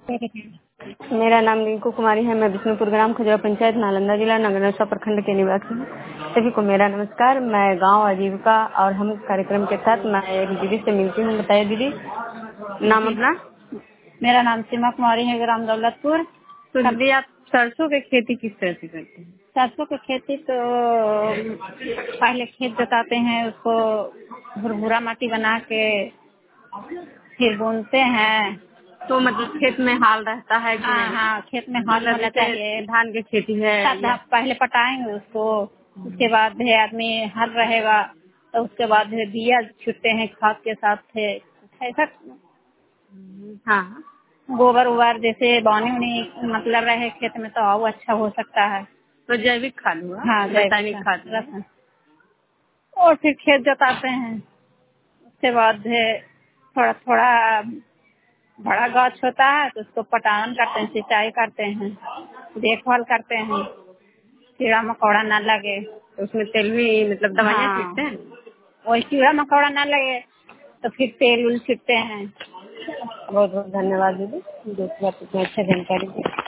मेरा नाम रिंकू कुमारी है। मैं विष्णुपुर ग्राम खजुरा पंचायत नालंदा जिला नगरनौसा प्रखंड के निवासी हूँ। सभी को मेरा नमस्कार। मैं गांव आजीविका और हम कार्यक्रम के साथ मैं एक दीदी से मिलती हूँ। बताइए दीदी, नाम अपना? मेरा नाम सीमा कुमारी है, ग्राम दौलतपुर। तो दीदी, आप सरसों की खेती किस तरह से करते हैं? सरसों की खेती तो पहले खेत जोताते हैं, उसको भुरभुरा माटी बना के फिर बुनते हैं। तो मतलब खेत में हाल रहता है कि हाँ नहीं? हाँ, खेत में हाल होना चाहिए। धान की खेती है तब पहले पटाएंगे उसको, उसके बाद है आदमी हल रहेगा, तो उसके बाद है बिया छूटते हैं खाद के साथ है। ऐसा हाँ, गोबर उबर जैसे बानी उनी मतलब रहे खेत में तो और अच्छा हो सकता है। तो जैविक खाद हुआ। हाँ, रासायनिक खाद नहीं। रसायन। और फिर खेत जोताते हैं। उसके बाद है थोड़ा थोड़ा बड़ा गाछ होता है तो उसको पटान करते हैं, सिंचाई करते हैं, देखभाल करते हैं, कीड़ा मकोड़ा ना लगे। तो उसमें तेल भी मतलब दवाइयाँ हाँ, छींटते हैं? वही कीड़ा मकोड़ा ना लगे तो फिर तेल उल छिड़कते हैं। बहुत बहुत धन्यवाद दीदी, जो कि आप इतनी अच्छी जानकारी दी।